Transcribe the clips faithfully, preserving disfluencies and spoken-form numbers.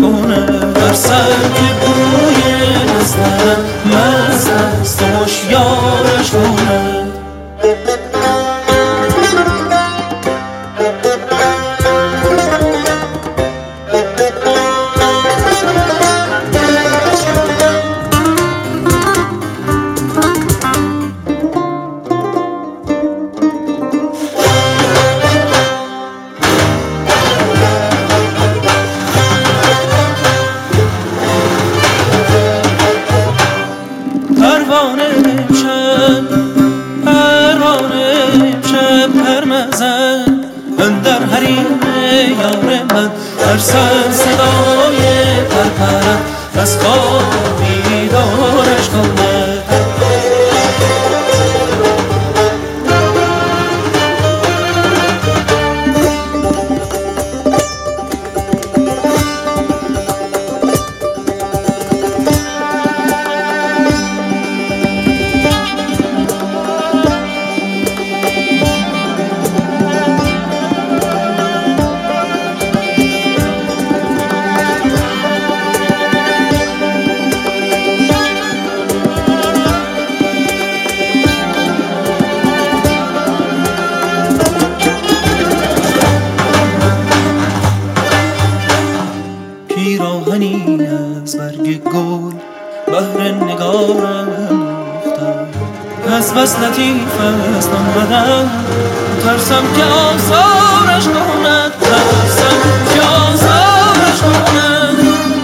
کنه، ترسم که بوی نزدم مست است و هوشیارش کنه. پروانه امشب پروانه امشب پرمزن اندر حریم یار من، ترسم صدای پرپرم از خواب بیدارش کند. پیراهنی از برگ گل بهر نگارم ریختم، از بس لطیف است آن بدن، ترسم که آزارش کند، ترسم که آزارش کند.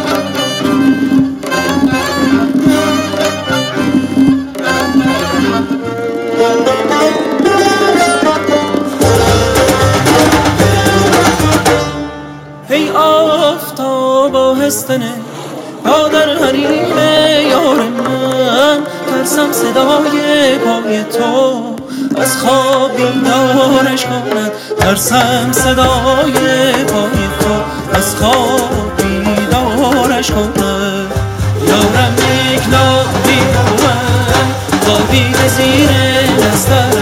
ای آفتاب آهستنه پا در حریم یار من، ترسم صدای پای تو از خواب بیدارش کند، ترسم صدای پای تو از خواب بیدارش کند. یارم یک نامی بود خوابیده زیر دستم،